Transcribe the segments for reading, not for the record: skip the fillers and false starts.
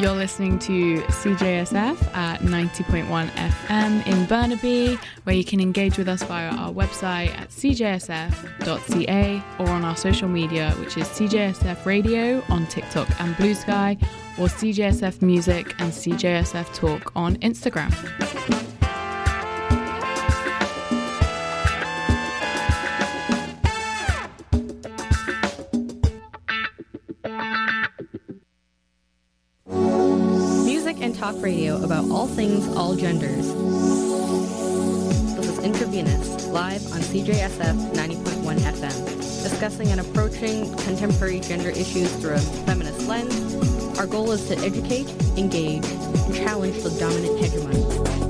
You're listening to CJSF at 90.1 FM in Burnaby, where you can engage with us via our website at cjsf.ca or on our social media, which is CJSF Radio on TikTok and Blue Sky, or CJSF Music and CJSF Talk on Instagram. Talk radio about all things, all genders. This is Intravenous, live on CJSF 90.1 FM, discussing and approaching contemporary gender issues through a feminist lens. Our goal is to educate, engage, and challenge the dominant hegemony.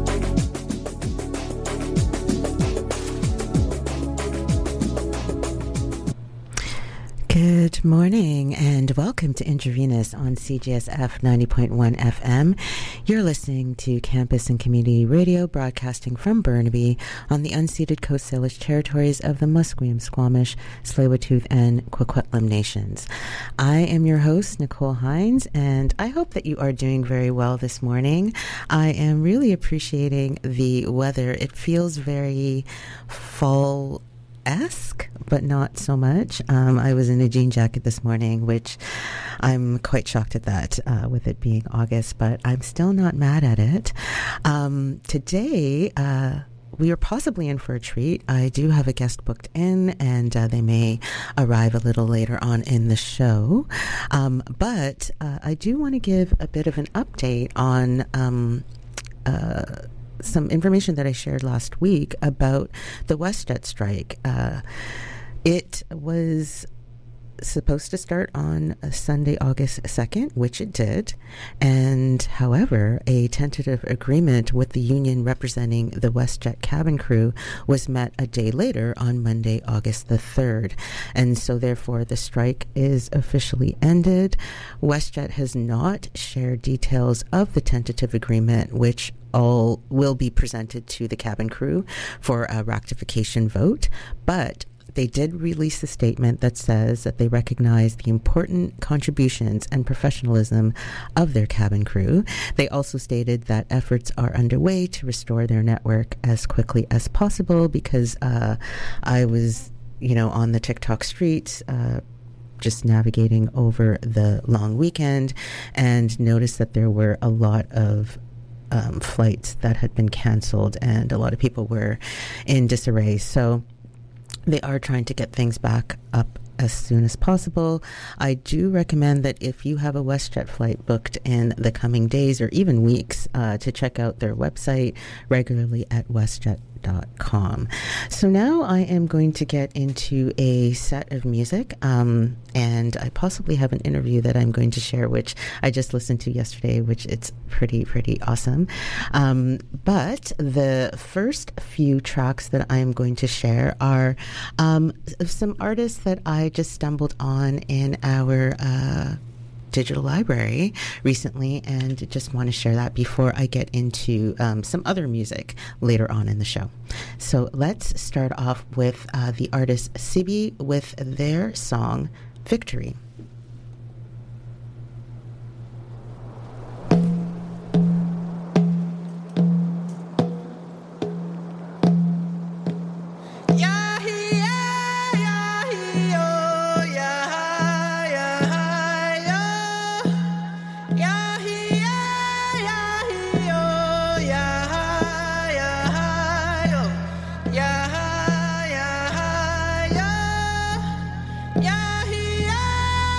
Good morning and welcome to Intravenous on CJSF 90.1 FM. You're listening to Campus and Community Radio broadcasting from Burnaby on the unceded Coast Salish territories of the Musqueam, Squamish, Tsleil-Waututh, and Coquitlam nations. I am your host, Nicole Hines, and I hope that you are doing very well this morning. I am really appreciating the weather. It feels very fall-esque, but not so much. I was in a jean jacket this morning, which I'm quite shocked at that, with it being August, but I'm still not mad at it. Today, we are possibly in for a treat. I do have a guest booked in, and they may arrive a little later on in the show. But I do want to give a bit of an update on some information that I shared last week about the WestJet strike. It was supposed to start on Sunday, August 2nd, which it did. And however, a tentative agreement with the union representing the WestJet cabin crew was met a day later on Monday, August the 3rd. And so therefore the strike is officially ended. WestJet has not shared details of the tentative agreement, which all will be presented to the cabin crew for a ratification vote. But they did release a statement that says that they recognize the important contributions and professionalism of their cabin crew. They also stated that efforts are underway to restore their network as quickly as possible, because I was, on the TikTok streets, just navigating over the long weekend, and noticed that there were a lot of flights that had been canceled, and a lot of people were in disarray. So they are trying to get things back up as soon as possible. I do recommend that if you have a WestJet flight booked in the coming days or even weeks, to check out their website regularly at westjet.com. So now I am going to get into a set of music, and I possibly have an interview that I'm going to share, which I just listened to yesterday, which it's pretty awesome. But the first few tracks that I'm going to share are some artists that I just stumbled on in our digital library recently, and just want to share that before I get into some other music later on in the show. So let's start off with the artist Sibi with their song Victory. Yeah.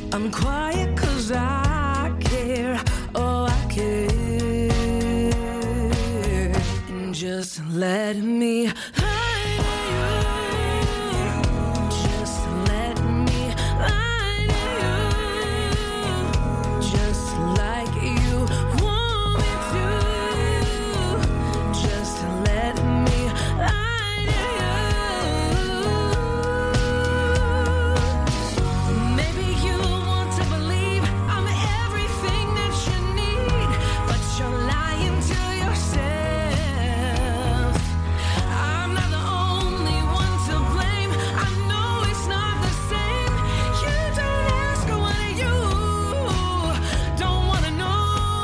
I'm quiet 'cause I care, oh I care. And just let me lie to you. Just let me lie to you. Just like you want me to. Just let me lie to you. Maybe you want to believe I'm everything that you need, but you're lying to yourself. I'm not the only one to blame. I know it's not the same. You don't ask what you don't want to know.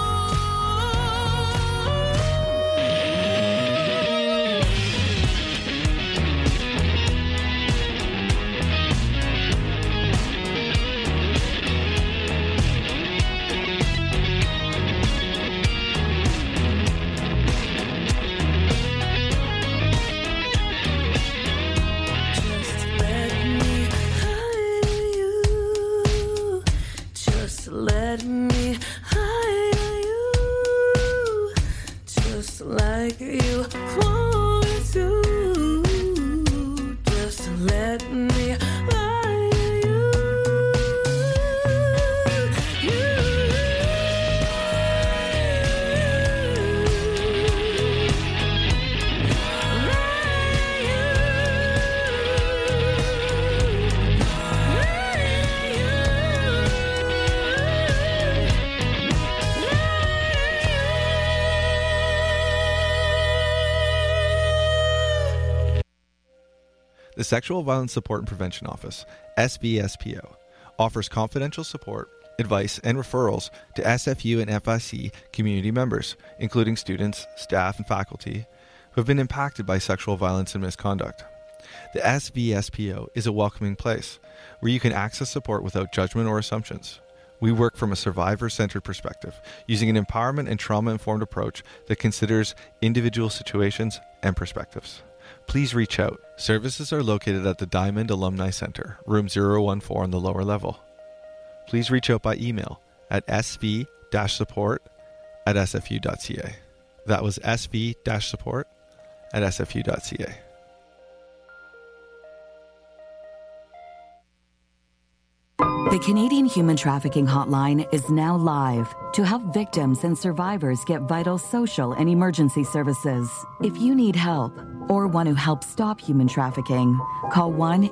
Just let me lie to you. Just let me lie to you. Just like you want me to. Just let me lie to you. The Sexual Violence Support and Prevention Office, SVSPO, offers confidential support, advice, and referrals to SFU and FIC community members, including students, staff, and faculty who have been impacted by sexual violence and misconduct. The SVSPO is a welcoming place where you can access support without judgment or assumptions. We work from a survivor-centered perspective, using an empowerment and trauma-informed approach that considers individual situations and perspectives. Please reach out. Services are located at the Diamond Alumni Center, room 014 on the lower level. Please reach out by email at sv-support@sfu.ca. That was sv-support@sfu.ca. The Canadian Human Trafficking Hotline is now live to help victims and survivors get vital social and emergency services. If you need help or want to help stop human trafficking, call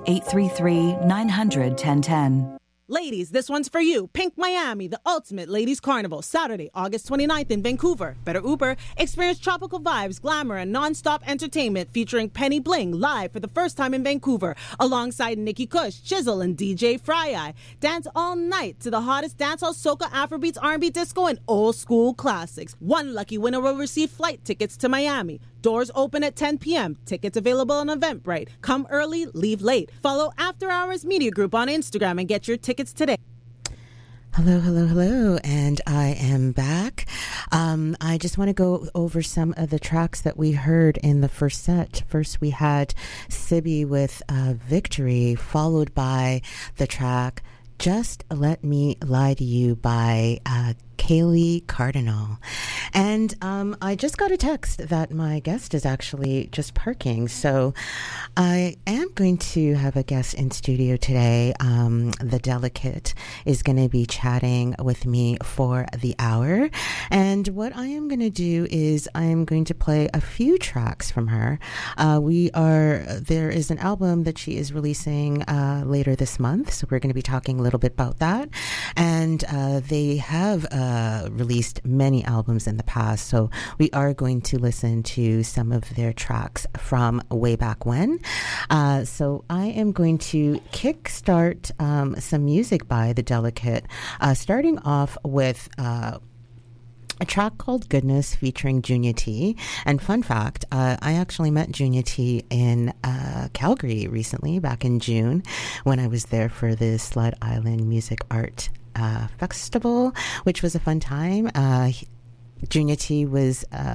1-833-900-1010. Ladies, this one's for you. Pink Miami, the ultimate ladies carnival, Saturday, August 29th in Vancouver. Better Uber. Experience tropical vibes, glamour, and non-stop entertainment featuring Penny Bling live for the first time in Vancouver, alongside Nikki Kush, Chisel, and DJ Fry-Eye. Dance all night to the hottest dancehall, soca, Afrobeats, R&B, disco, and old school classics. One lucky winner will receive flight tickets to Miami. Doors open at 10 p.m. Tickets available on Eventbrite. Come early, leave late. Follow After Hours Media Group on Instagram and get your tickets today. Hello, and I am back. I just want to go over some of the tracks that we heard in the first set. First, we had Sibby with Victory, followed by the track Just Let Me Lie to You by Kaylee Cardinal. And I just got a text that my guest is actually just parking. So I am going to have a guest in studio today. The Delicate is going to be chatting with me for the hour. And what I am going to do is I am going to play a few tracks from her. There is an album that she is releasing later this month. So we're going to be talking a little bit about that. And they have released many albums in the past, so we are going to listen to some of their tracks from way back when. So I am going to kickstart some music by The Delicate, starting off with a track called Goodness featuring Junior T. And fun fact, I actually met Junior T in Calgary recently, back in June, when I was there for the Sled Island Music Art Festival, which was a fun time. Junior T was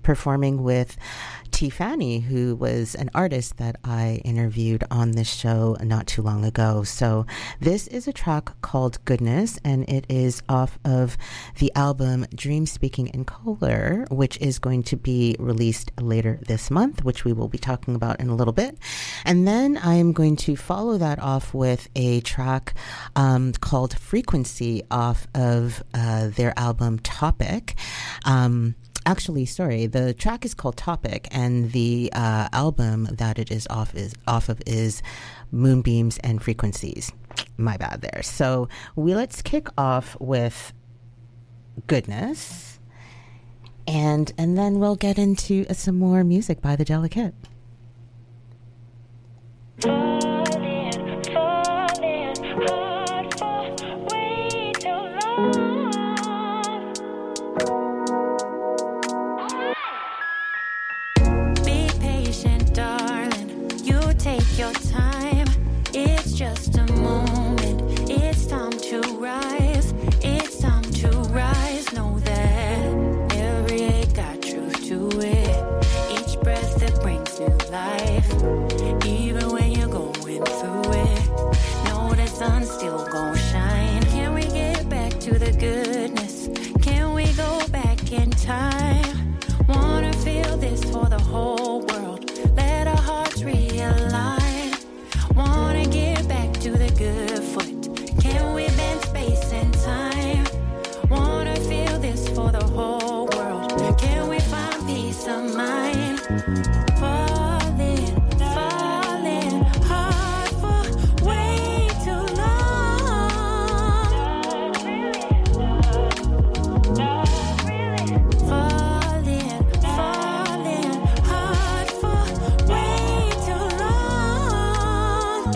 performing with T. Fanny, who was an artist that I interviewed on this show not too long ago. So this is a track called Goodness, and it is off of the album Dream Speaking in Color, which is going to be released later this month, which we will be talking about in a little bit. And then I am going to follow that off with a track called Frequency off of their album Topic. Actually, sorry, the track is called Topic, and the album that it is off of is Moonbeams and Frequencies. My bad there. So let's kick off with Goodness, and then we'll get into some more music by The Delicate. Take your time, it's just a moment. It's time to rise, it's time to rise. Know that every ache got truth to it. Each breath that brings new life. Even when you're going through it, know the sun's still gonna shine. Can we get back to the goodness? Can we go back in time? Wanna feel this for the whole world. Let our hearts realign. Wanna get back to the good foot. Can we bend space and time? Wanna feel this for the whole world. Can we find peace of mind? Falling, falling hard for way too long. Falling, falling hard for way too long.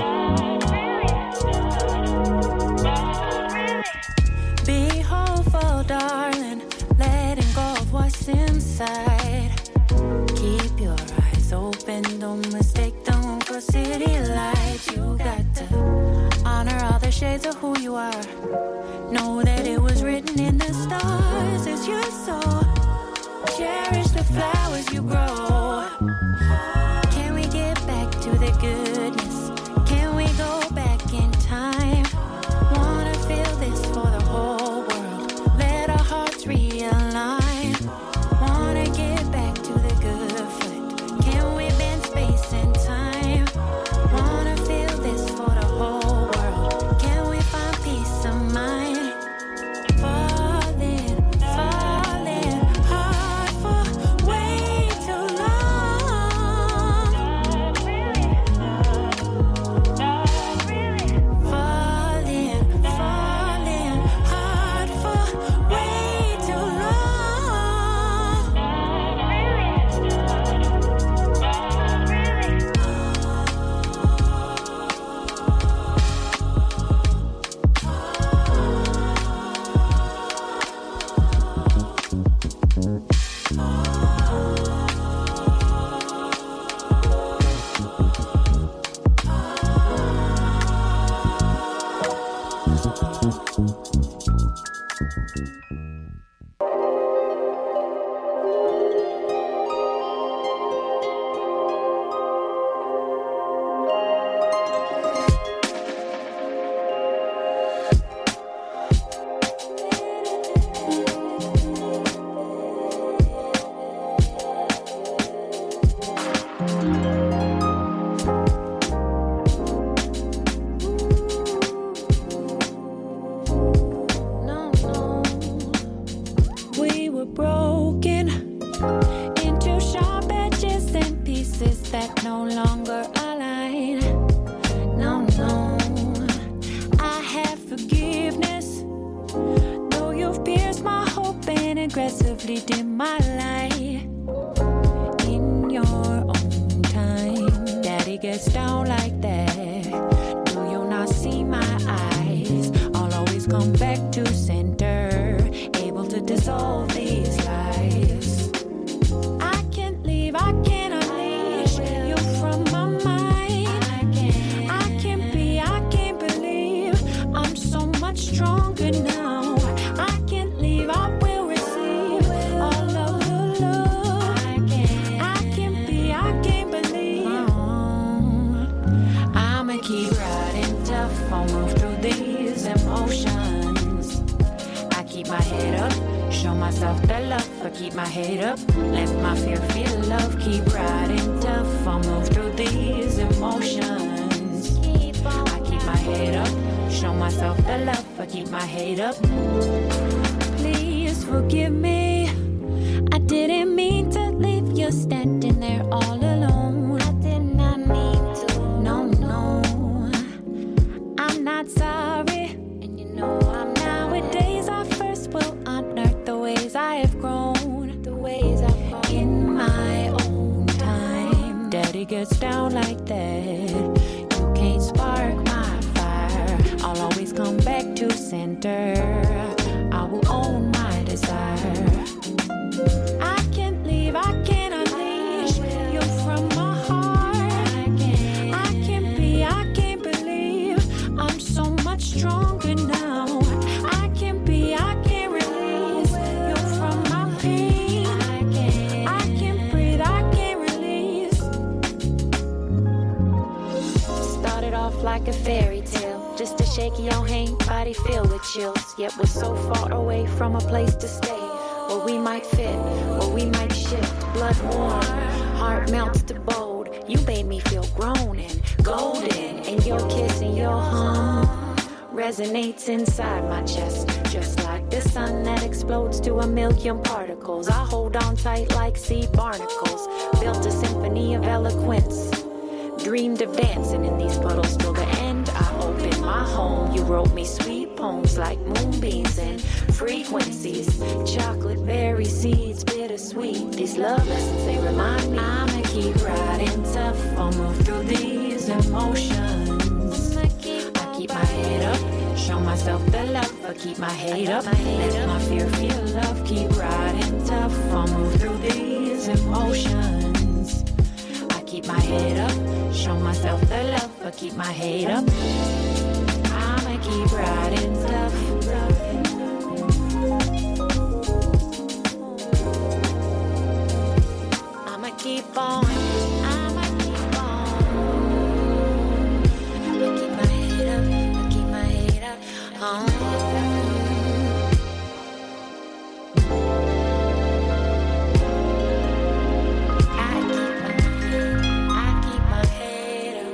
Be hopeful, darling, letting go of what's inside. Keep your eyes open, don't mistake them for city lights. You got to honor all the shades of who you are. Know that it was written in the stars as you sow. Cherish the flowers you grow. Can we get back to the goodness? Can we go back in time? Wanna feel this for the whole world. Let our hearts realign. Wanna get back to the good foot. Can we bend space and time? Wanna feel this for the whole world. Can we find peace of mind? Falling, falling hard for way too long. Falling, falling hard for way too We were broken into sharp edges and pieces that no longer align. No, no, I have forgiveness. Though you've pierced my hope and aggressively dim my light. In your own time, Daddy gets down like that. Do you not see my eyes? I'll always come back to center, able to dissolve these lies. I can't leave, I can't unleash you from my mind. I can't be, I can't believe I'm so much stronger now. I can't leave, I will receive all of the love. emotions. I keep my head up, show myself the love. I keep my head up, let my fear feel love. Keep riding tough, I'll move through these emotions. I keep my head up, show myself the love. I keep my head up. Please forgive me, I didn't mean to leave you standing there all alone. I did not mean to. No, no, I'm not sorry. And you know I'm nowadays I first will unearth the ways I have grown. The ways I've grown in my own time. Daddy gets down like that. You can't spark my fire. I'll always come back to center. I will own my desire. I can't leave, I can't unleash you from my heart. I can't be, I can't believe I'm so much stronger now. I can't be, I can't release you from my pain. I can't breathe, I can't release. Started off like a fairy tale, just a shaky your hand, body filled with chills. Yet we're so far away from a place to stay. Where we might fit, where we might shift. Blood warm, heart melts to bold. You made me feel grown and golden. And your kiss and your hum resonates inside my chest. Just like the sun that explodes to a million particles. I hold on tight like sea barnacles. Built a symphony of eloquence. Dreamed of dancing in these puddles till the end. I opened my home. You wrote me sweet poems like moonbeams and frequencies. Chocolate berry seeds, bittersweet. These love lessons, they remind me I'ma keep riding tough. I'll move through these emotions. I keep my head up, show myself the love. I keep my head up, let my fear feel love. Keep riding tough. I'll move through these emotions. I keep my head up, show myself the love. I keep my head up. I'ma keep riding tough. I'ma keep on. I'ma keep on. I keep my head up. I keep my head up. I keep my head up.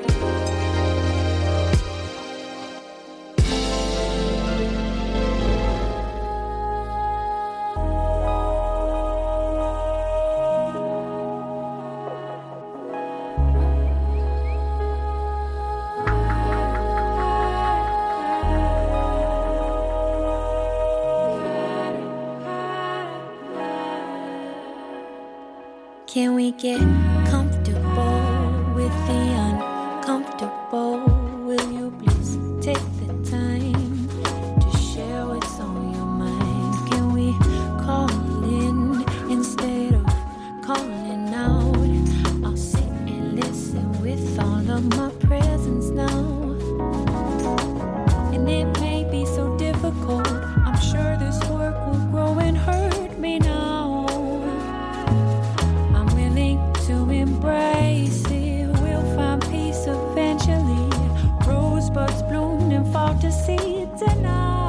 Can we get comfortable with the uncomfortable? Will you please take the time to share what's on your mind? Can we call in instead of calling out? I'll sit and listen with all of my presence now. And it may be so difficult. I'm sure this work will grow and hurt me now. To embrace it, we'll find peace eventually. Rosebuds bloom and fall to seeds and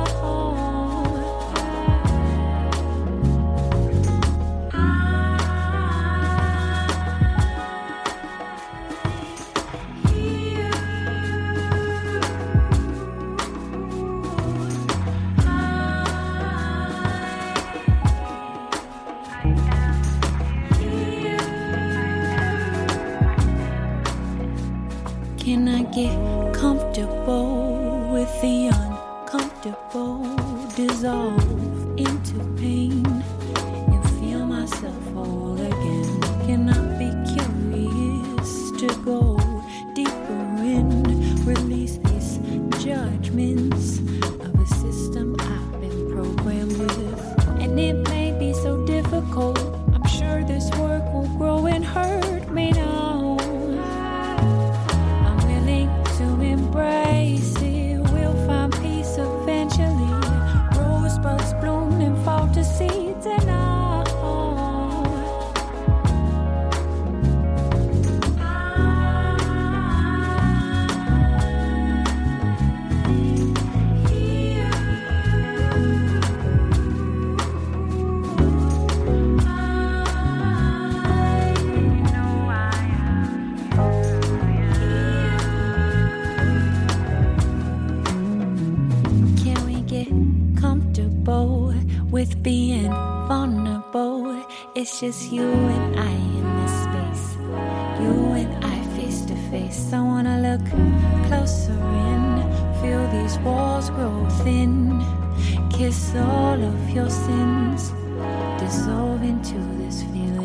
can I get comfortable with the uncomfortable? Dissolve into pain and feel myself whole again. Can I be curious to go deeper in? Release these judgments of a system I've been programmed with. And it may be so difficult. I'm sure this work will grow and hurt me now. Embrace it, we'll find peace eventually. Rosebuds with being vulnerable. It's just you and I in this space. You and I face to face. I wanna look closer in, feel these walls grow thin, kiss all of your sins, dissolve into this feeling.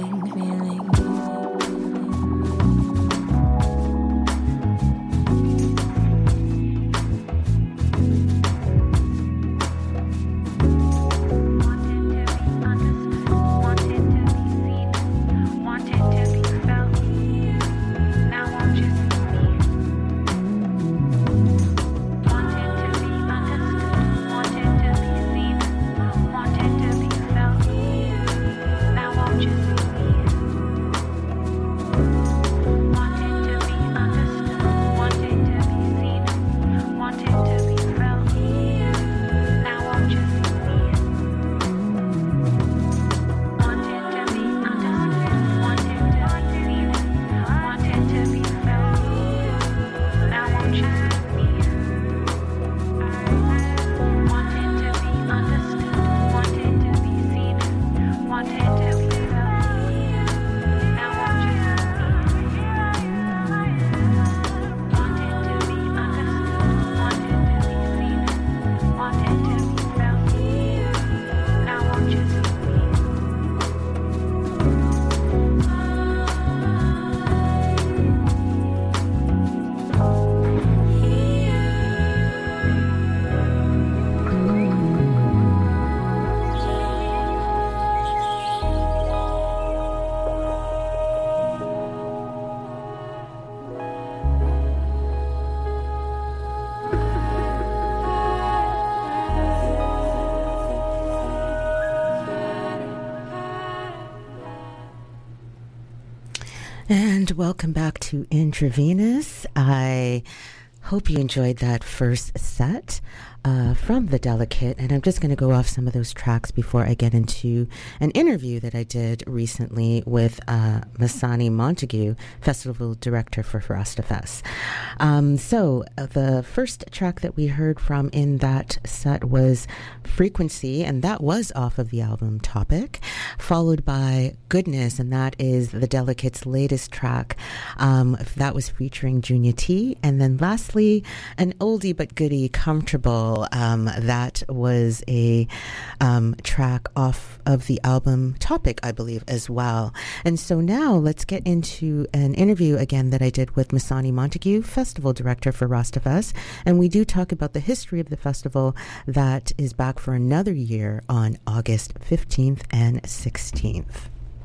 And welcome back to Intravenous. I hope you enjoyed that first set from The Delicate. And I'm just going to go off some of those tracks before I get into an interview that I did recently with Masani Montague, Festival Director for Rastafest. So the first track that we heard from in that set was Frequency, and that was off of the album Topic, followed by Goodness, and that is The Delicate's latest track. That was featuring Junior T. And then lastly, an oldie but goodie, Comfortable. That was a track off of the album Topic, I believe, as well. And so now let's get into an interview again that I did with Masani Montague, Festival Director for Rastafest. And we do talk about the history of the festival that is back for another year on August 15th and 16th.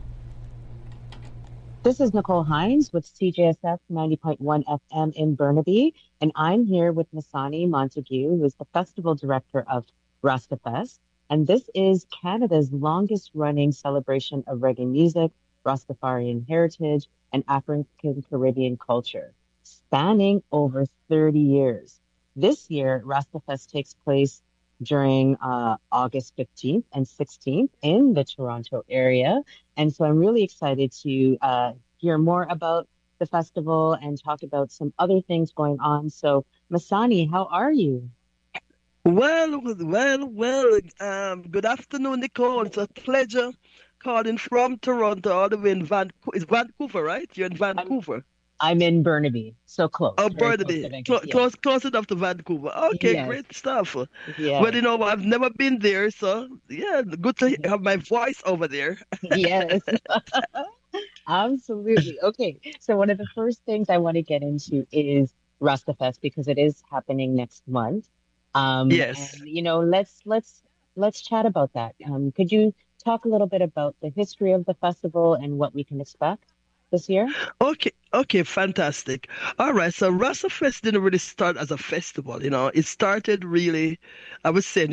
This is Nicole Hines with CJSF 90.1 FM in Burnaby, and I'm here with Masani Montague, who is the Festival Director of Rastafest. And this is Canada's longest-running celebration of reggae music, Rastafarian heritage, and African Caribbean culture, spanning over 30 years. This year, Rastafest takes place during August 15th and 16th in the Toronto area. And so I'm really excited to hear more about the festival and talk about some other things going on. So, Masani, how are you? Well. Good afternoon, Nicole. It's a pleasure calling from Toronto all the way in Vancouver. It's Vancouver, right? You're in Vancouver. I'm in Burnaby, so close. Oh, Burnaby, close enough to Vancouver. Okay, yes. Great stuff. Yeah. Well, you know, I've never been there, so yeah, good to have my voice over there. Yes, absolutely. Okay, so one of the first things I want to get into is Rastafest because it is happening next month. Yes. And, you know, let's chat about that. Could you talk a little bit about the history of the festival and what we can expect this year? Okay, fantastic. All right, so Rastafest didn't really start as a festival, you know. It started really, I would say, in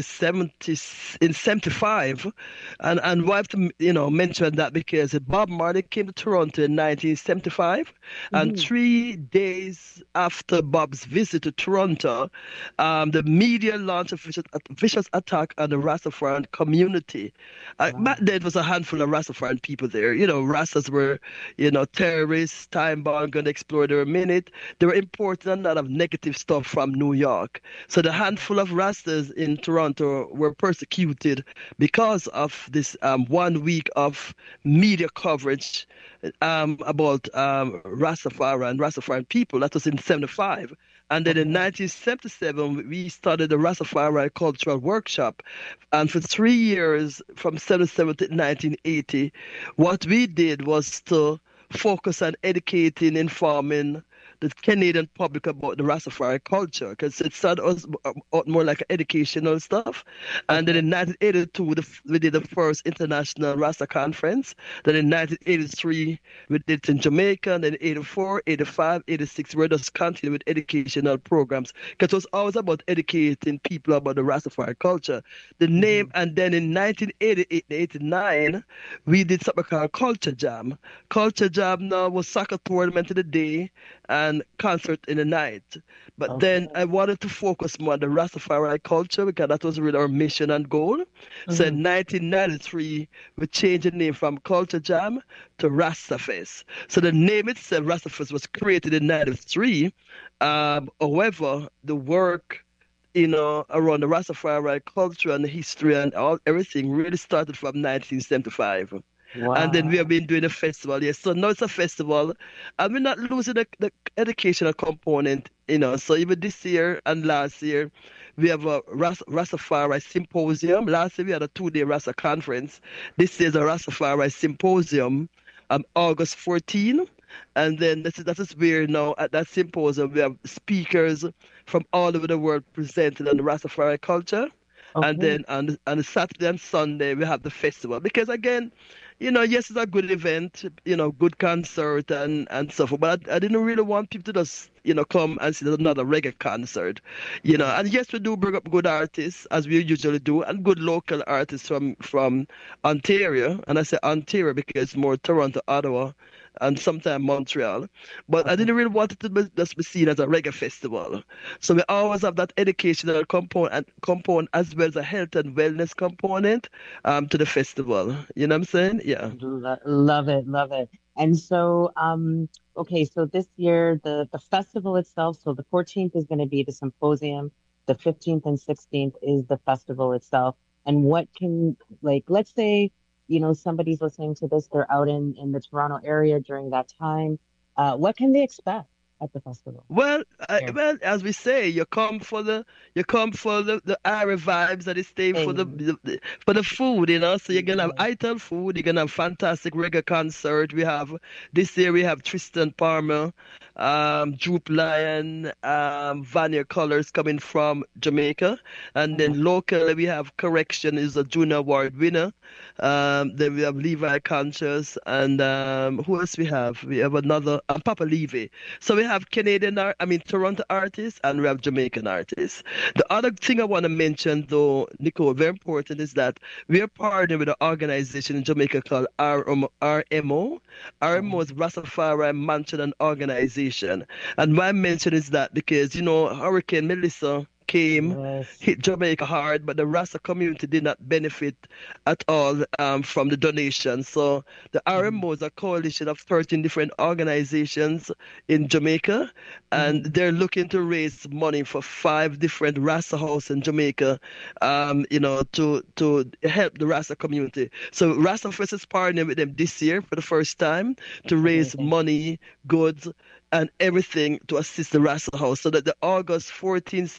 75. And why I have to, you know, mention that because Bob Marley came to Toronto in 1975, and 3 days after Bob's visit to Toronto, the media launched a vicious attack on the Rastafarian community. Back then, it was a handful of Rastafarian people there. You know, Rastas were, you know, terrorists, time bomb I'm going to explore there in a minute. They were importing a lot of negative stuff from New York. So the handful of Rastas in Toronto were persecuted because of this 1 week of media coverage about Rastafari and Rastafarian people. That was in 75. And then in 1977, we started the Rastafari Cultural Workshop. And for 3 years, from 77 to 1980, what we did was to focus on educating, informing the Canadian public about the Rastafari culture, because it started us more like educational stuff. And then in 1982, we did the first international Rasta conference. Then in 1983, we did it in Jamaica. And then 84, 85, 86, we just continued with educational programs, because it was always about educating people about the Rastafari culture. The name, and then in 1988 and 89, we did something called Culture Jam. Culture Jam now was soccer tournament in the day and concert in the night. But then I wanted to focus more on the Rastafari culture, because that was really our mission and goal. So in 1993, we changed the name from Culture Jam to Rastafest. So the name itself, Rastafest, was created in 93. However, the work around the Rastafari culture and the history and everything really started from 1975. Wow. And then we have been doing a festival, yes. So now it's a festival, and we're not losing the educational component, So even this year and last year, we have a Rastafari symposium. Last year we had a 2-day Rasta conference. This is a Rastafari symposium on August 14. And then that is where now at that symposium we have speakers from all over the world presenting on the Rastafari culture. Okay. And then on Saturday and Sunday we have the festival, because again, yes, it's a good event, good concert and stuff. But I didn't really want people to just, come and see another reggae concert, And yes, we do bring up good artists, as we usually do, and good local artists from Ontario. And I say Ontario because it's more Toronto, Ottawa, and sometimes Montreal. But I didn't really want it to just be seen as a reggae festival. So we always have that educational component as well as a health and wellness component to the festival. You know what I'm saying? Yeah. Love it. And so, so this year, the festival itself, so the 14th is going to be the symposium. The 15th and 16th is the festival itself. And what can, let's say, somebody's listening to this, they're out in the Toronto area during that time. What can they expect at the festival? Well, as we say, you come for the Irish vibes, that is stay for the food, So you're gonna have ital food. You're gonna have fantastic reggae concert. This year we have Tristan Palmer, Droop Lion, Vanya Colors coming from Jamaica, and then locally we have Correction, is a Junior Award winner. Then we have Levi Conscious, and who else we have? We have another Papa Levy. So we have Toronto artists, and we have Jamaican artists. The other thing I want to mention, though, Nicole, very important, is that we are partnering with an organization in Jamaica called RMO. RMO is Rastafari Mansion and Organization. And my mention is that because, Hurricane Melissa hit Jamaica hard, but the Rasta community did not benefit at all from the donation. So the RMO is a coalition of 13 different organizations in Jamaica, and they're looking to raise money for 5 different Rasta houses in Jamaica, to help the Rasta community. So Rasta Fest is partnering with them this year for the first time to raise money, goods, and everything to assist the Rasta house, so that the August 14th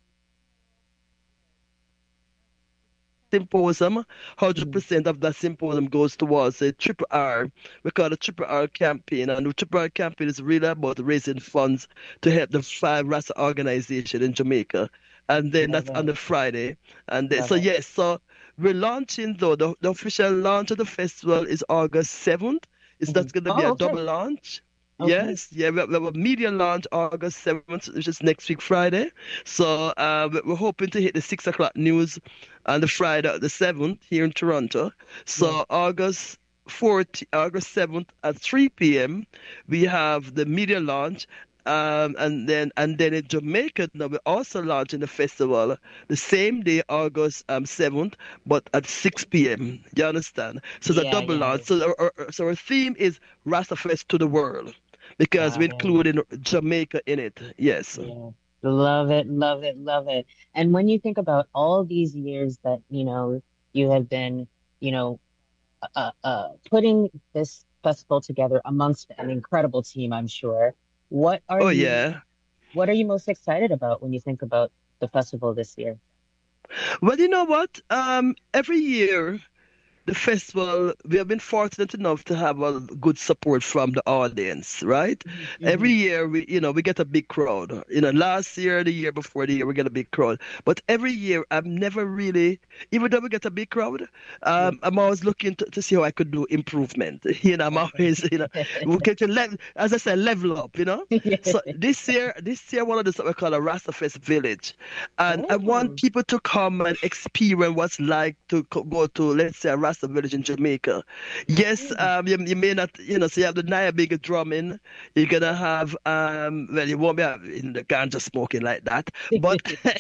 symposium, 100% of that symposium goes towards a Triple R. We call it a Triple R campaign, and the Triple R campaign is really about raising funds to help the 5 Rasta organizations in Jamaica. And then that's on the Friday. And then, so we're launching, though, the official launch of the festival is August 7th. That's going to be a double launch. Okay. Yes, we have a media launch August 7th, which is next week, Friday. So we're hoping to hit the 6 o'clock news on the Friday, the 7th, here in Toronto. So August 7th at 3 p.m., we have the media launch. And then in Jamaica, now we're also launching the festival the same day, August 7th, but at 6 p.m. You understand? So it's a double launch. So our theme is Rasta Fest to the world. because we Wow. included Jamaica in it. Yes. Yeah. Love it, love it, love it. And when you think about all these years that, you have been, you know, putting this festival together amongst an incredible team, I'm sure. What are Oh you yeah. what are you most excited about when you think about the festival this year? Well, you know what? Every year the festival, we have been fortunate enough to have a good support from the audience, right? Every Hmm. year we get a big crowd. Last year, the year before the year, we get a big crowd. But every year, I'm never really, even though we get a big crowd, Yeah. I'm always looking to see how I could do improvement. I'm always, Okay. we get to level, as I said, level up. Yeah. So this year, one of this what we call a Rastafest Village, and I want Oh. people to come and experience what's like to go to, let's say, a Rasta village in Jamaica. Yes, Mm. you may not, so you have the Nyabigga drumming. You're gonna have, well, you won't be having the ganja smoking like that, but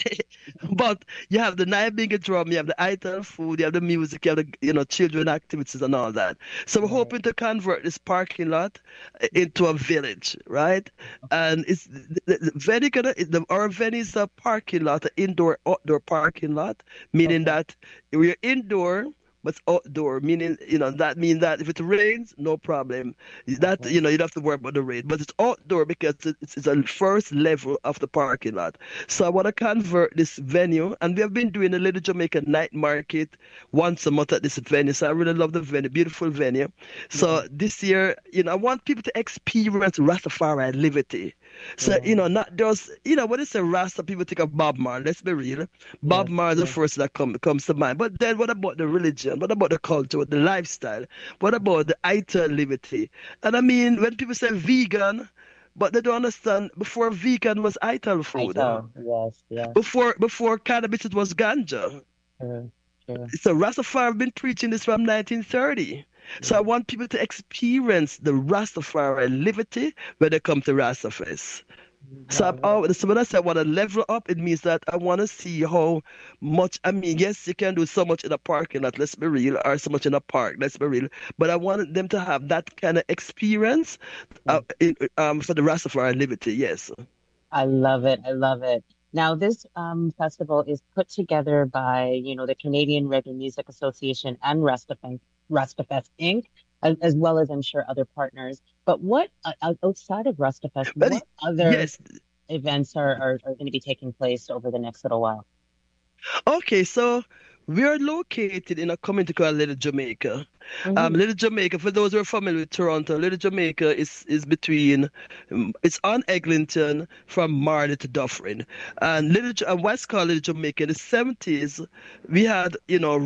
but you have the Nyabigga drum, you have the ital food, you have the music, you have the, children activities and all that. So we're Right. hoping to convert this parking lot into a village, right? And it's very good. Our venue is a parking lot, an indoor outdoor parking lot, meaning Okay. that we're indoor but outdoor, meaning that means that if it rains, no problem. That Okay. you don't have to worry about the rain, but it's outdoor because it's a first level of the parking lot. So I want to convert this venue, and we have been doing a Little Jamaican night market once a month at this venue. So I really love the venue, beautiful venue. Yeah. So this year, I want people to experience Rastafari liberty. So, Yeah. not just, when they say Rasta, people think of Bob Marley. Let's be real. Bob Yes. Marley is the Yes. first that comes to mind. But then what about the religion? What about the culture, the lifestyle? What about the ital liberty? And I mean, when people say vegan, but they don't understand, before vegan was ital I food. tell. Yes. Yes. Before cannabis, it was ganja. True. True. So Rastafari have been preaching this from 1930. So I Yeah. want people to experience the Rastafari liberty when they come to Rastafest. So, Love it. so when I say I want to level up, it means that I want to see how much. I mean, yes, you can do so much in a parking lot, let's be real, or so much in a park, let's be real. But I wanted them to have that kind of experience Mm. for the Rastafari liberty. Yes. I love it. I love it. Now, this festival is put together by, the Canadian Reggae Music Association and Rastafest Inc., as well as I'm sure other partners. But what outside of Rastafest, But what other yes. events are going to be taking place over the next little while? Okay, so we are located in a community called Little Jamaica. Hmm. Little Jamaica, for those who are familiar with Toronto, Little Jamaica is between, it's on Eglinton from Marley to Dufferin. And West called Little Jamaica in the 70s, we had,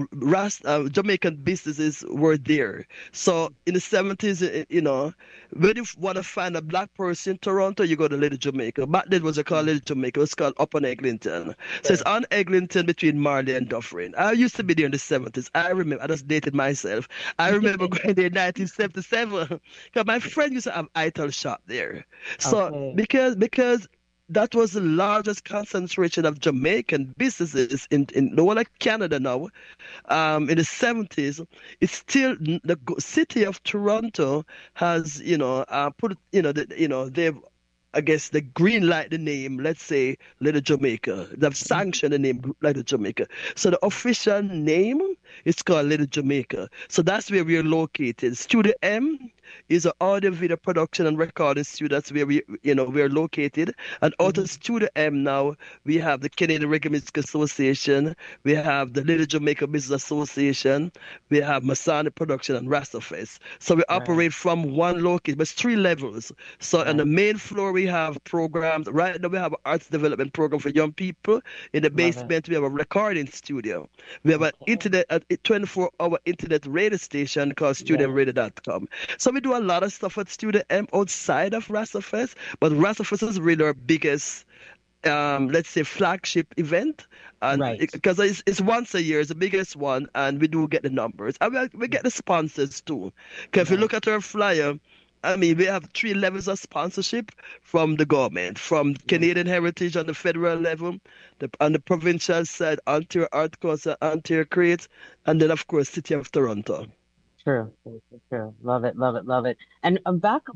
Jamaican businesses were there. So in the 70s, when you want to find a black person in Toronto, you go to Little Jamaica. Back then, it was called Little Jamaica. It was called Up on Eglinton. So it's Sure. on Eglinton between Marley and Dufferin. I used to be there in the 70s. I remember, I just dated myself. I remember going there in 1977 because my friend used to have ital shop there. So Okay. because that was the largest concentration of Jamaican businesses in the whole of Canada now. In the 70s, it's still the city of Toronto has put they've, I guess, the green light the name, let's say Little Jamaica. They've sanctioned the name Little Jamaica. So the official name is called Little Jamaica. So that's where we're located. Studio M is an audio video production and recording studio. That's where we're located. And out Hmm. of Studio M now, we have the Canadian Reggae Music Association, we have the Little Jamaica Business Association, we have Masonic Production and Rastafest. So we Right. operate from one location, but it's 3 levels. So on Right. the main floor, we have programs. Right now, we have an arts development program for young people. In the Love it. basement, we have a recording studio. We have Okay. a 24-hour internet radio station called Yeah. StudioMradio.com. So we do a lot of stuff at Studio M outside of Rastafest, but Rastafest is really our biggest, let's say, flagship event, and Right. because it's once a year, it's the biggest one, and we do get the numbers, and we get the sponsors too. Because if you Right. look at our flyer, I mean, we have 3 levels of sponsorship from the government, from Canadian Heritage on the federal level, on the provincial side, Ontario Art Council, Ontario Creates, and then of course City of Toronto. True. True. True. True. Love it. Love it. Love it. And back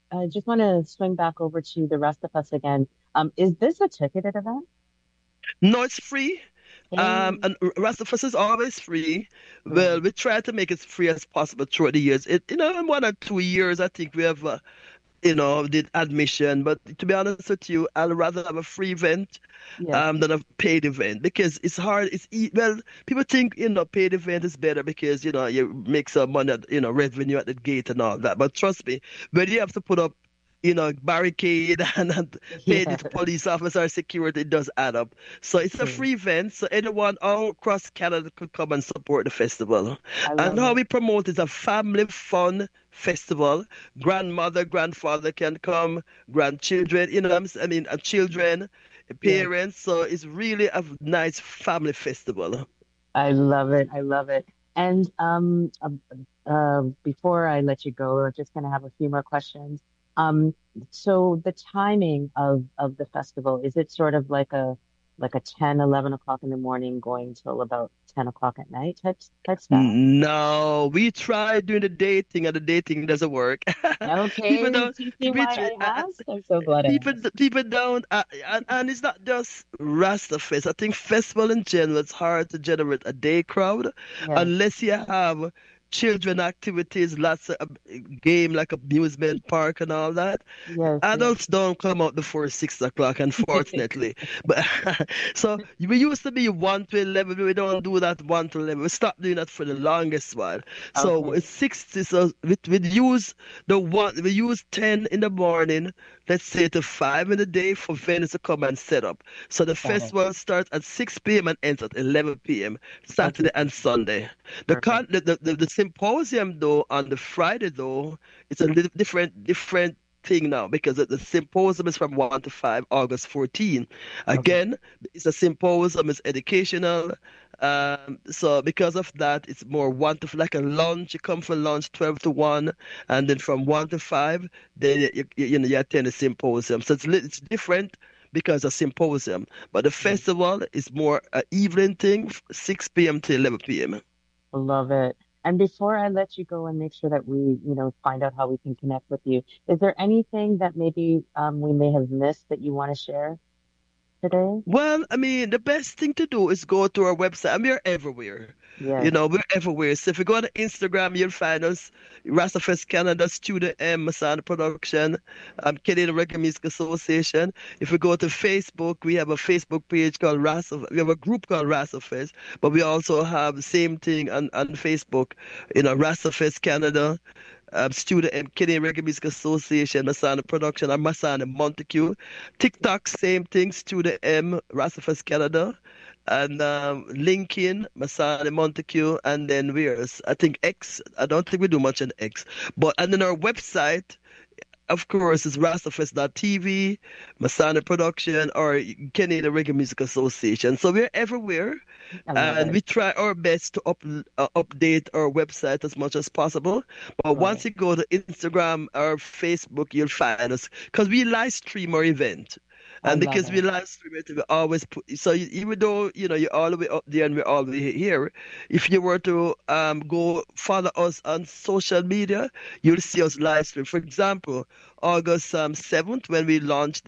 I just want to swing back over to the rest of us again. Is this a ticketed event? No, it's free. Hey. And Rastafest is always free. Well, we try to make it free as possible throughout the years. In 1 or 2 years, I think we have, did admission. But to be honest with you, I'd rather have a free event Yeah. than a paid event because it's hard. Well, people think paid event is better because you make some money, revenue at the gate and all that. But trust me, when you have to put up barricade and pay Yeah. the police officer security, it does add up. So it's a True. free event, so anyone all across Canada could come and support the festival. I And love how it. we promote is a family fun festival. Grandmother, grandfather can come, grandchildren, children, Yeah. parents. So it's really a nice family festival. I love it. I love it. And before I let you go, I'm just going to have a few more questions. So the timing of the festival, is it sort of like a 10, 11 o'clock in the morning going till about 10 o'clock at night type stuff? No, we tried doing the dating, and the dating doesn't work. Okay, People don't. do you see We why try, I asked? I'm so glad I people asked. people don't, and it's not just Rastafest. I think festival in general, it's hard to generate a day crowd Yeah, unless you have children activities, lots of game like amusement park and all that. yes, yes. Adults don't come out before 6 o'clock, unfortunately. But so we used to be 1 to 11. We don't do that 1 to 11. We stopped doing that for the longest while. So Okay, it's 60. So we use the one. We use 10 in the morning. Let's say to 5 in the day for vendors to come and set up. So the got it. festival starts at 6 p.m. and ends at 11 p.m. Saturday Okay, and Sunday. The perfect. the symposium though on the Friday though it's a little different thing now because the symposium is from 1 to 5 August 14. Okay, Again, it's a symposium, it's educational. So because of that, it's more like a lunch. You come for lunch 12 to 1, and then from 1 to 5, then you attend a symposium. So it's different because a symposium, but the yeah, festival is more an evening thing, 6 p.m. to 11 p.m. love it. And before I let you go and make sure that we, find out how we can connect with you, is there anything that maybe we may have missed that you want to share today? Well, I mean, the best thing to do is go to our website, and we're everywhere. Yes. We're everywhere. So if you go to Instagram, you'll find us, Rastafest Canada, Studio M, Masana Production, Canadian Reggae Music Association. If we go to Facebook, we have a Facebook page called Rastafest. We have a group called Rastafest, but we also have the same thing on Facebook, Rastafest Canada. Studio M, Canadian Reggae Music Association, Masana Production, and Masana Montague. TikTok, same thing, Studio M, Rastafest Canada. And LinkedIn, Masana Montague, and then I think X. I don't think we do much on X. And then our website, of course, is rastafest.tv, Masana Production, or Canadian Reggae Music Association. So we're everywhere, I love and it. we try our best to update our website as much as possible. But Love once it. you go to Instagram or Facebook, you'll find us because we live stream our event. I And love because we it. live stream it, we always put. So even though you're all the way up there and we're all the way here, if you were to go follow us on social media, you'll see us live stream. For example, August 7th when we launched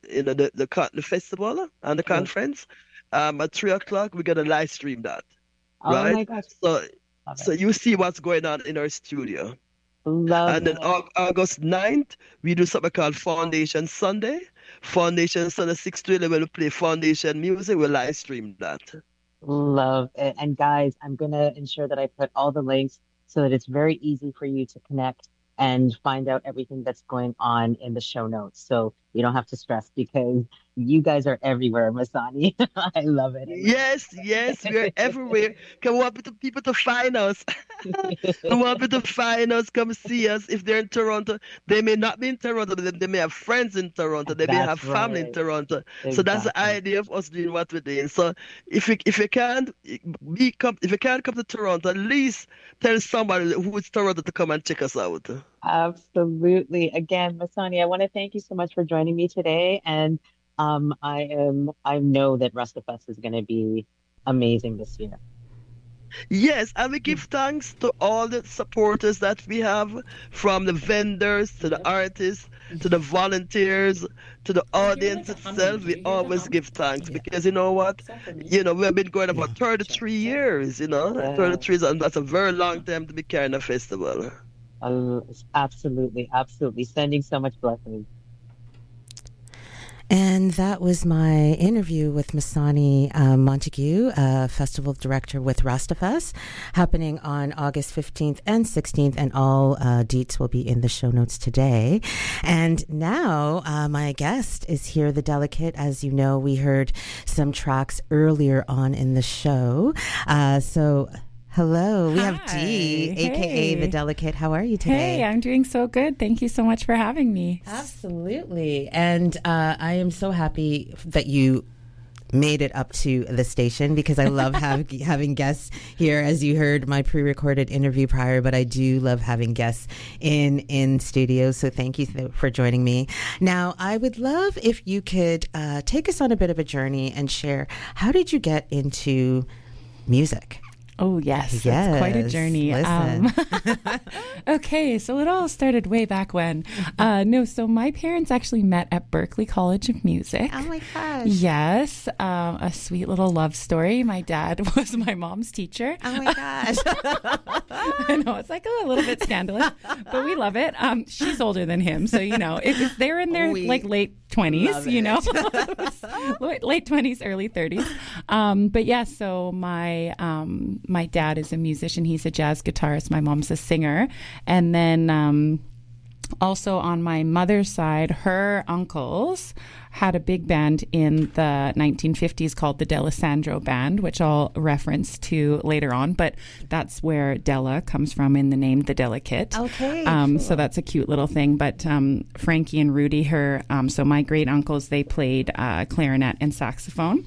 the festival and the Yeah. conference, at 3 o'clock we're gonna live stream that, Oh right? my gosh, So love so it. you see what's going on in our studio. Love And then it. August 9th, we do something called Foundation Sunday. Foundation Sunday, 6 to 11, we play Foundation music. We live stream that. Love it. And guys, I'm going to ensure that I put all the links so that it's very easy for you to connect and find out everything that's going on in the show notes. So you don't have to stress because you guys are everywhere, Masani. I love it. I love Yes, we're everywhere. Come want people to find us. We want people to find us, come see us. If they're in Toronto, they may not be in Toronto, but they may have friends in Toronto. They may have That's family in right. Toronto. So that's the Exactly. idea of us doing what we're doing. So if you can't if you can't come to Toronto, at least tell somebody who is Toronto to come and check us out. Absolutely. Again, Masani, I want to thank you so much for joining me today. And I know that Rustafest is going to be amazing this year. Yes, and we give thanks to all the supporters that we have, from the vendors to the artists to the volunteers, to the audience itself. We always give thanks because you know what? You know, we've been going on for 33 years, you know. 33 years, and that's a very long time to be carrying a festival. Absolutely, absolutely. Sending so much blessings. And that was my interview with Masani Montague, Festival Director with Rastafest, happening on August 15th and 16th, and all deets will be in the show notes today. And now my guest is here, The Delicate. As you know, we heard some tracks earlier on in the show. So hello, we have Dee, a.k.a. The Delicate. How are you today? Hey, I'm doing so good. Thank you so much for having me. Absolutely. And I am so happy that you made it up to the station because I love having guests here. As you heard my pre-recorded interview prior, but I do love having guests in studio. So thank you for joining me. Now, I would love if you could take us on a bit of a journey and share, how did you get into music? Oh, yes. It's quite a journey. Listen. Okay, so it all started way back when. So my parents actually met at Berklee College of Music. Oh, my gosh. Yes, a sweet little love story. My dad was my mom's teacher. Oh, my gosh. I know, it's like a little bit scandalous, but we love it. She's older than him, so, you know, they're in their late 20s, you know, late 20s, early 30s. But yeah, so my dad is a musician. He's a jazz guitarist. My mom's a singer. And then also on my mother's side, her uncles had a big band in the 1950s called the D'Alessandro Band, which I'll reference to later on. But that's where Della comes from in the name The Delicate. Okay. Cool. So that's a cute little thing. But Frankie and Rudy, so my great uncles, they played clarinet and saxophone.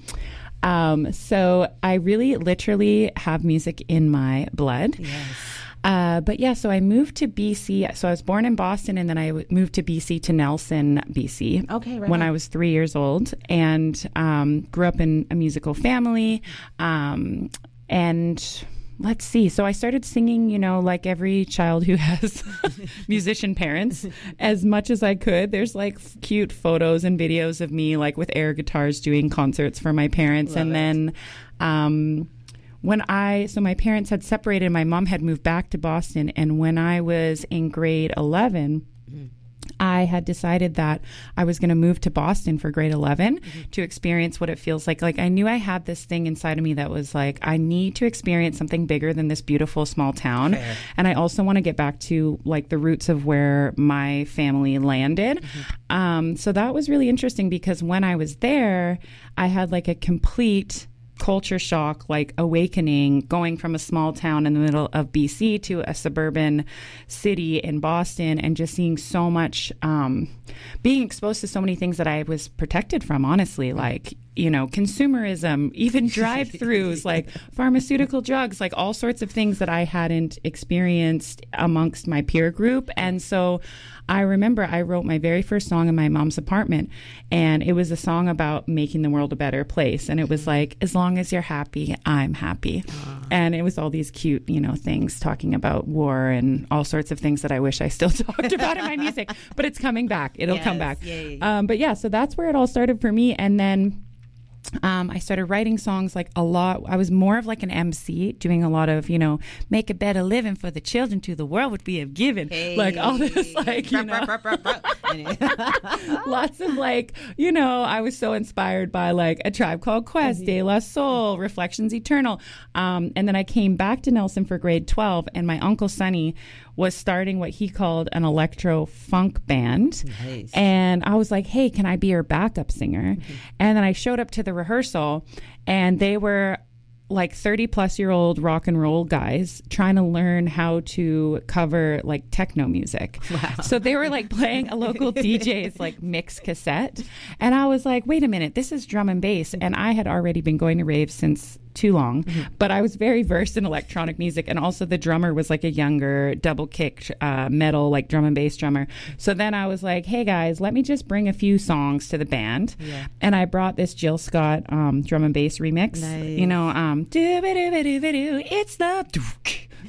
So I really literally have music in my blood. Yes. But yeah, so I moved to BC. So I was born in Boston, and then I moved to BC, to Nelson, BC. Okay, right. When I was 3 years old, and grew up in a musical family. And let's see. So I started singing, you know, like every child who has musician parents, as much as I could. There's like cute photos and videos of me like with air guitars doing concerts for my parents. Love and it. then so my parents had separated, my mom had moved back to Boston. And when I was in grade 11, I had decided that I was going to move to Boston for grade 11 to experience what it feels like. Like, I knew I had this thing inside of me that was like, I need to experience something bigger than this beautiful small town. Fair. And I also want to get back to like the roots of where my family landed. So that was really interesting because when I was there, I had like a complete culture shock, like awakening, going from a small town in the middle of BC to a suburban city in Boston, and just seeing so much, being exposed to so many things that I was protected from, honestly, like, you know, consumerism, even drive-throughs, like pharmaceutical drugs, like all sorts of things that I hadn't experienced amongst my peer group. And so I remember I wrote my very first song in my mom's apartment, and it was a song about making the world a better place. And it was like, as long as you're happy, I'm happy. And it was all these cute, you know, things talking about war and all sorts of things that I wish I still talked about in my music, but it's coming back. It'll come back. But yeah, so that's where it all started for me. And then I started writing songs like a lot. I was more of like an MC, doing a lot of, you know, make a better living for the children to the world which we have given. Hey. Like all this, like, you know, lots of like, you know, I was so inspired by like A Tribe Called Quest, De La Soul, Reflections Eternal. And then I came back to Nelson for grade 12, and my Uncle Sonny was starting what he called an electro funk band. Nice. And I was like, hey, can I be your backup singer? And then I showed up to the rehearsal, and they were like 30-plus-year-old rock and roll guys trying to learn how to cover like techno music. Wow. So they were like playing a local DJ's like mix cassette. And I was like, wait a minute, this is drum and bass. And I had already been going to raves since too long, but I was very versed in electronic music, and also the drummer was like a younger double kick metal like drum and bass drummer. So then I was like, hey guys, let me just bring a few songs to the band. And I brought this Jill Scott drum and bass remix. Nice. You know, it's the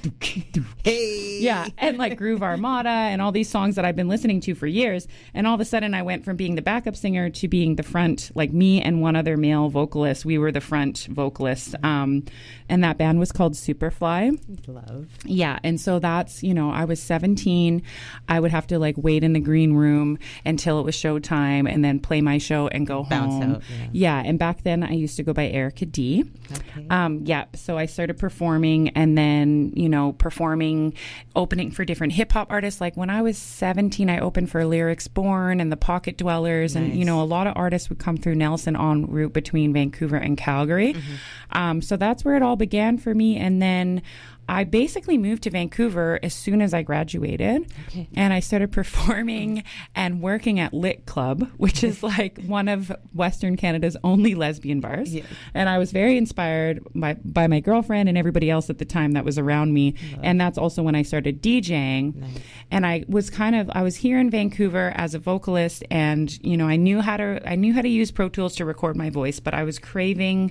Hey. Yeah, and like Groove Armada and all these songs that I've been listening to for years. And all of a sudden I went from being the backup singer to being the front, like me and one other male vocalist. We were the front vocalists. And that band was called Superfly. Love. Yeah, and so that's, you know, I was 17. I would have to like wait in the green room until it was showtime and then play my show and go Bounce home. out, Yeah, and back then I used to go by Erica D. Okay. Yeah, so I started performing and then, you know, performing, opening for different hip hop artists. Like when I was 17, I opened for Lyrics Born and the Pocket Dwellers. Nice. And, you know, a lot of artists would come through Nelson en route between Vancouver and Calgary. So that's where it all began for me. And then I basically moved to Vancouver as soon as I graduated. Okay. And I started performing and working at Lit Club, which is like one of Western Canada's only lesbian bars. Yeah. And I was very inspired by my girlfriend and everybody else at the time that was around me. And that's also when I started DJing. Nice. And I was here in Vancouver as a vocalist, and you know, I knew how to use Pro Tools to record my voice, but I was craving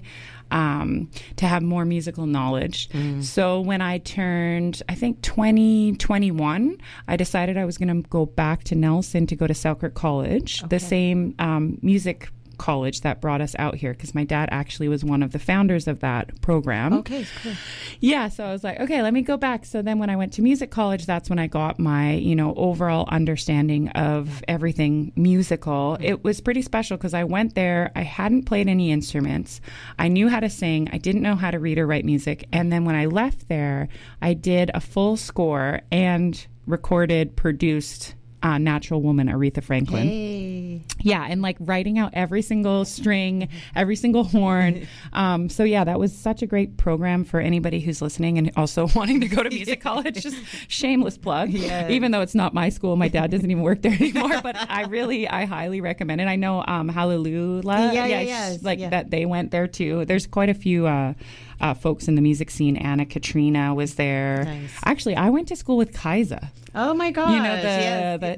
to have more musical knowledge. So when I turned, I think 2021, I decided I was going to go back to Nelson to go to Selkirk College, the same music college that brought us out here, because my dad actually was one of the founders of that program. Okay, cool. Yeah, so I was like, okay, let me go back. So then when I went to music college, that's when I got my, you know, overall understanding of everything musical. It was pretty special because I went there, I hadn't played any instruments. I knew how to sing. I didn't know how to read or write music. And then when I left there, I did a full score and recorded, produced Natural Woman, Aretha Franklin. Hey. Yeah, and like writing out every single string, every single horn. So yeah, that was such a great program for anybody who's listening and also wanting to go to music college. Just shameless plug. Yes. Even though it's not my school, my dad doesn't even work there anymore. But I highly recommend it. I know Hallelujah. That they went there too. There's quite a few folks in the music scene. Anna Katrina was there. Nice. Actually, I went to school with Kaisa. Oh my gosh. You know,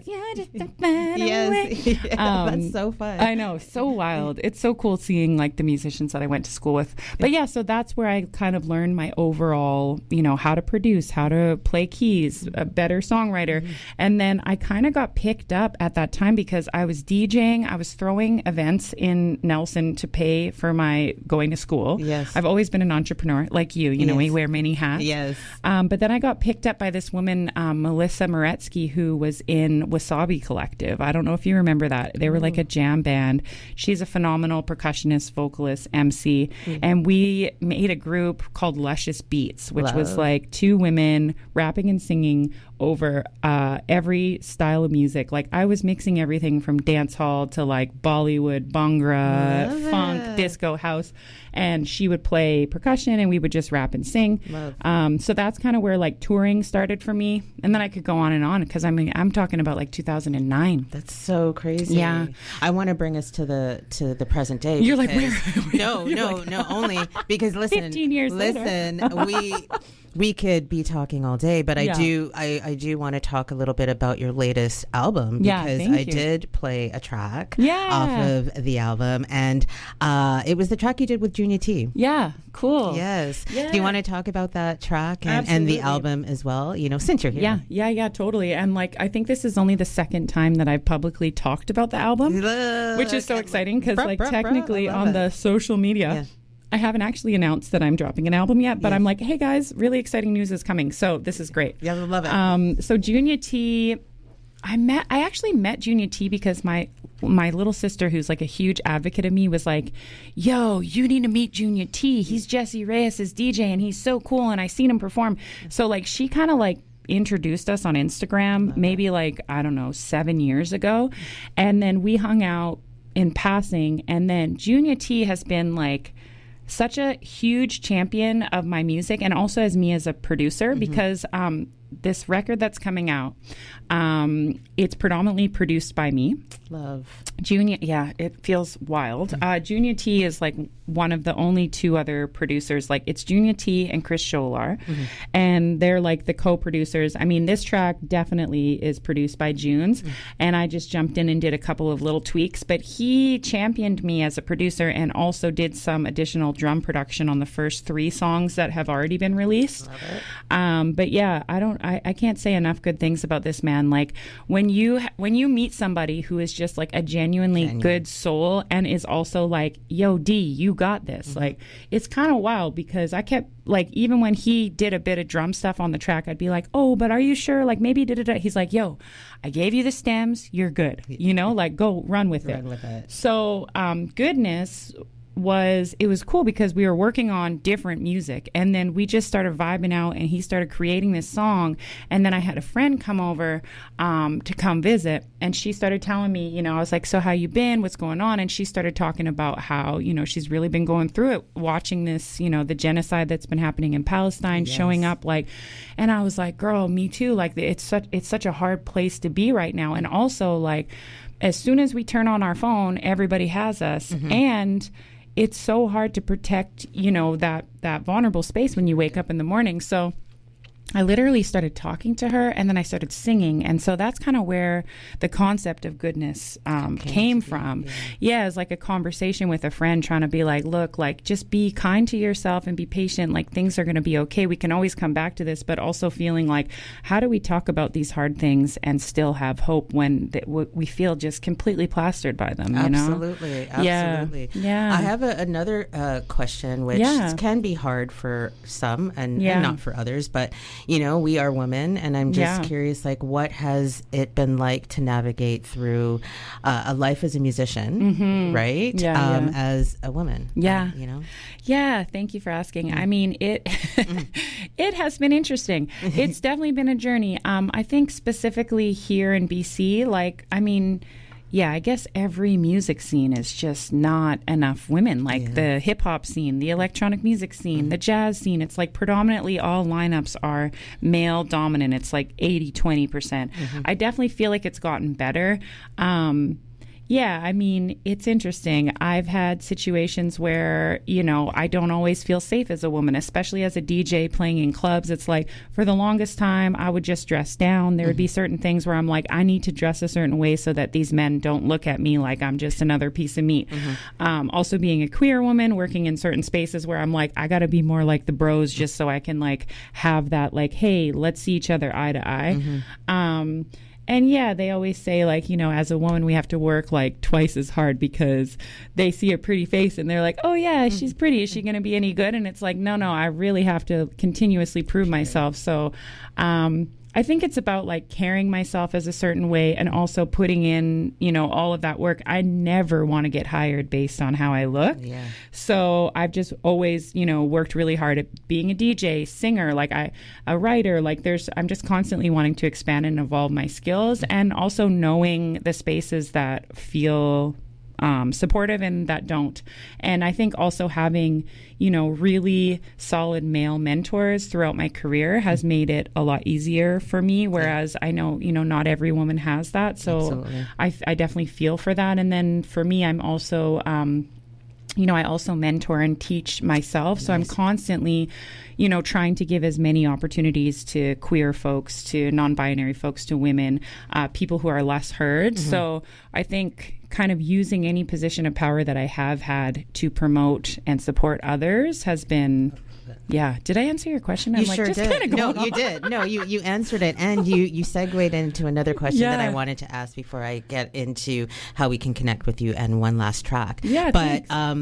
Yes. That's so fun. I know, so wild. It's so cool seeing like the musicians that I went to school with. But yeah, so that's where I kind of learned my overall, you know, how to produce, how to play keys, a better songwriter. And then I kind of got picked up at that time because I was DJing, I was throwing events in Nelson to pay for my going to school. Yes. I've always been an entrepreneur like you know, Yes. we wear many hats. Yes. But then I got picked up by this woman, Melissa Moretsky, who was in Wasabi Collective. I don't know if you remember that. They were like a jam band. She's a phenomenal percussionist, vocalist, MC. And we made a group called Luscious Beats, which was like two women rapping and singing over every style of music. Like I was mixing everything from dance hall to like Bollywood, Bhangra, funk, disco, house. And she would play percussion and we would just rap and sing. So that's kind of where like touring started for me. And then I could go on because I mean, I'm talking about like 2009. That's so crazy. Yeah. I want to bring us to the present day. You're like, because- where? No, only because listen, 15 years later. we could be talking all day, but I do want to talk a little bit about your latest album because I did play a track off of the album, and it was the track you did with Junior T. Yeah, cool. Yes. Yeah. Do you want to talk about that track and the album as well? You know, since you're here. Yeah, totally. And like, I think this is only the second time that I've publicly talked about the album, which is so exciting because like technically on the social media, I haven't actually announced that I'm dropping an album yet, but I'm like, hey guys, really exciting news is coming. So this is great. Yeah, I love it. So Junior T, I actually met Junior T because my little sister, who's like a huge advocate of me, was like, yo, you need to meet Junior T. He's Jesse Reyes' DJ and he's so cool and I seen him perform. So like she kind of like introduced us on Instagram maybe like, I don't know, 7 years ago. And then we hung out in passing. And then Junior T has been like such a huge champion of my music and also as me as a producer because this record that's coming out, it's predominantly produced by me. Love. Junior, yeah, it feels wild. Junior T is like one of the only two other producers. Like, it's Junior T and Chris Scholar, and they're like the co-producers. I mean, this track definitely is produced by Junes, and I just jumped in and did a couple of little tweaks. But he championed me as a producer and also did some additional drum production on the first 3 songs that have already been released. But yeah, I can't say enough good things about this man. Like, when you meet somebody who is just like a genuinely good soul and is also like, yo, D, you got this. Like, it's kind of wild, because I kept, like, even when he did a bit of drum stuff on the track, I'd be like, oh, but are you sure? Like, maybe da-da-da. He's like, yo, I gave you the stems, you're good. You know, like, go run with it. So Goodness it was cool because we were working on different music, and then we just started vibing out, and he started creating this song. And then I had a friend come over to come visit, and she started telling me, you know, I was like, so how you been, what's going on? And she started talking about how, you know, she's really been going through it, watching this, you know, the genocide that's been happening in Palestine, showing up, like, and I was like, girl, me too. Like, it's such a hard place to be right now. And also, like, as soon as we turn on our phone, everybody has us. And it's so hard to protect, you know, that vulnerable space when you wake up in the morning. So I literally started talking to her, and then I started singing. And so that's kind of where the concept of Goodness came from. Yeah, it's like a conversation with a friend, trying to be like, look, like, just be kind to yourself and be patient. Like, things are going to be okay. We can always come back to this, but also feeling like, how do we talk about these hard things and still have hope when we feel just completely plastered by them, you know? Absolutely. Yeah. I have another question, which can be hard for some and not for others, but you know, we are women, and I'm just curious, like, what has it been like to navigate through a life as a musician, right? As a woman. You know? Yeah, thank you for asking. I mean, it has been interesting. It's definitely been a journey. I think specifically here in BC, like, I mean, yeah, I guess every music scene is just not enough women. Like the hip hop scene, the electronic music scene, the jazz scene. It's like predominantly all lineups are male dominant. It's like 80-20%. I definitely feel like it's gotten better. Yeah, I mean, it's interesting. I've had situations where, you know, I don't always feel safe as a woman, especially as a DJ playing in clubs. It's like, for the longest time, I would just dress down. There would be certain things where I'm like, I need to dress a certain way so that these men don't look at me like I'm just another piece of meat. Also being a queer woman, working in certain spaces where I'm like, I got to be more like the bros just so I can, like, have that, like, hey, let's see each other eye to eye. And yeah, they always say, like, you know, as a woman, we have to work like twice as hard because they see a pretty face and they're like, oh yeah, she's pretty. Is she going to be any good? And it's like, no, I really have to continuously prove myself. So, I think it's about, like, carrying myself as a certain way and also putting in, you know, all of that work. I never want to get hired based on how I look. So I've just always, you know, worked really hard at being a DJ, singer, like a writer. Like, I'm just constantly wanting to expand and evolve my skills, and also knowing the spaces that feel supportive and that don't. And I think also having, you know, really solid male mentors throughout my career has made it a lot easier for me, whereas I know, you know, not every woman has that. So I definitely feel for that. And then for me, I'm also you know, I also mentor and teach myself. So I'm constantly, you know, trying to give as many opportunities to queer folks, to non-binary folks, to women, people who are less heard. So I think kind of using any position of power that I have had to promote and support others has been... Yeah. Did I answer your question? You sure did. No, you did. No, you answered it, and you segued into another question that I wanted to ask before I get into how we can connect with you and one last track. Yeah, but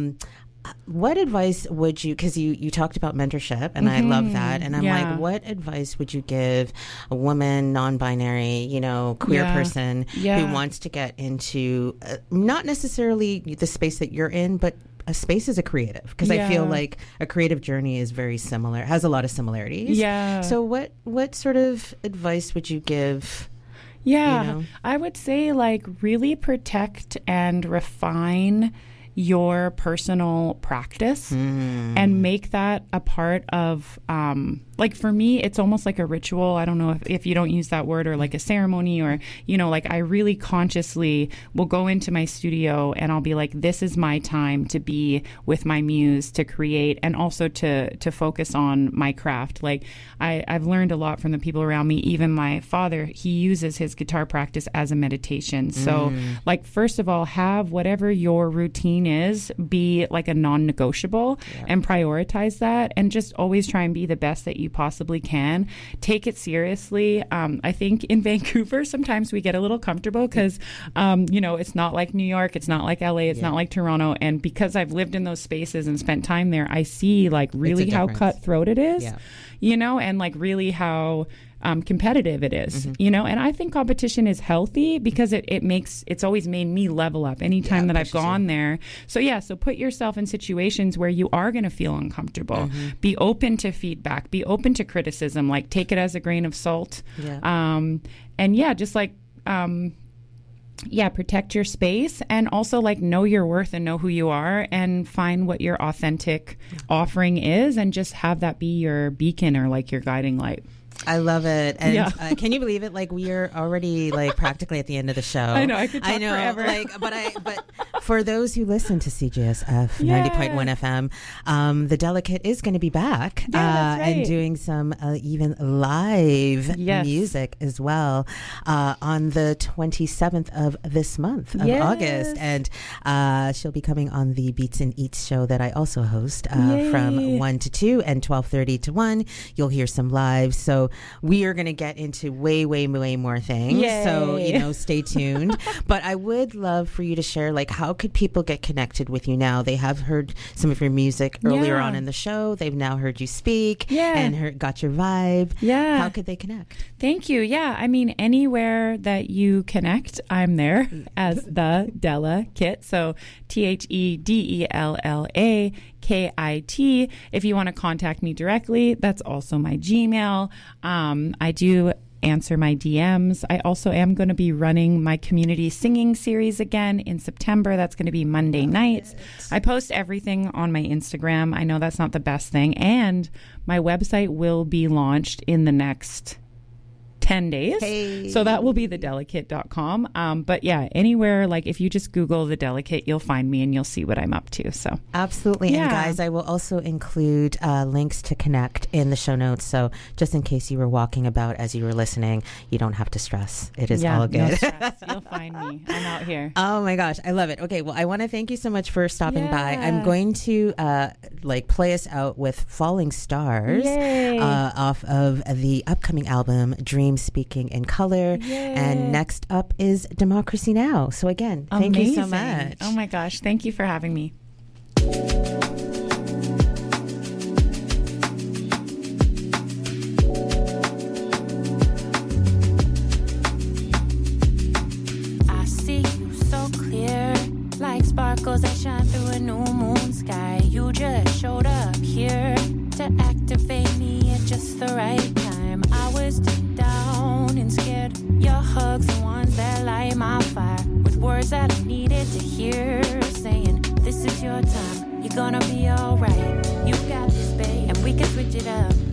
what advice would you, because you talked about mentorship, and I love that, and I'm like, what advice would you give a woman, non-binary, you know, queer person who wants to get into not necessarily the space that you're in, but a space as a creative, because I feel like a creative journey is very similar, has a lot of similarities. So what sort of advice would you give? I would say, like, really protect and refine your personal practice and make that a part of, like for me, it's almost like a ritual. I don't know if you don't use that word, or like a ceremony, or, you know, like I really consciously will go into my studio and I'll be like, this is my time to be with my muse, to create, and also to focus on my craft. Like I've learned a lot from the people around me. Even my father, he uses his guitar practice as a meditation. So like, first of all, have whatever your routine is be like a non-negotiable, and prioritize that, and just always try and be the best that you possibly can. Take it seriously. I think in Vancouver sometimes we get a little comfortable because you know, it's not like New York, it's not like LA, it's not like Toronto, and because I've lived in those spaces and spent time there, I see like really how cutthroat it is, you know, and like really how competitive it is, you know, and I think competition is healthy because it's always made me level up anytime that I've gone there. So so put yourself in situations where you are going to feel uncomfortable. Be open to feedback, be open to criticism, like take it as a grain of salt. And just like, protect your space, and also like know your worth and know who you are, and find what your authentic offering is, and just have that be your beacon or like your guiding light. I love it. And can you believe it? Like, we are already like practically at the end of the show. I know, I could talk forever. Like, but for those who listen to CJSF 90.1 FM, the Delicate is going to be back and doing some even live music as well on the 27th of this month of August. And she'll be coming on the Beats and Eats show that I also host from 1 to 2 and 12:30 to 1. You'll hear some live. So we are going to get into way more things. So, you know, stay tuned. But I would love for you to share, like, how could people get connected with you now? They have heard some of your music earlier on in the show. They've now heard you speak and got your vibe. How could they connect? Thank you. I mean, anywhere that you connect, I'm there as the Della Kit. So TheDella KIT. If you want to contact me directly, that's also my Gmail. I do answer my DMs. I also am going to be running my community singing series again in September. That's going to be Monday nights. I post everything on my Instagram. I know that's not the best thing. And my website will be launched in the next 10 days. So that will be thedelicate.com. But anywhere, like if you just Google The Delicate, you'll find me and you'll see what I'm up to. So absolutely. And guys, I will also include links to connect in the show notes. So just in case you were walking about as you were listening, you don't have to stress. It is all good. No stress. You'll find me. I'm out here. Oh my gosh. I love it. Okay. Well, I want to thank you so much for stopping by. I'm going to play us out with Falling Stars off of the upcoming album Dream Speaking in Color. And next up is Democracy Now! So again, thank you so much. Oh my gosh, thank you for having me. I see you so clear, like sparkles that shine through a new moon sky. You just showed up here to activate me at just the right time. I was deep down and scared. Your hugs, the ones that light my fire, with words that I needed to hear, saying, this is your time, you're gonna be alright. You got this, babe, and we can switch it up.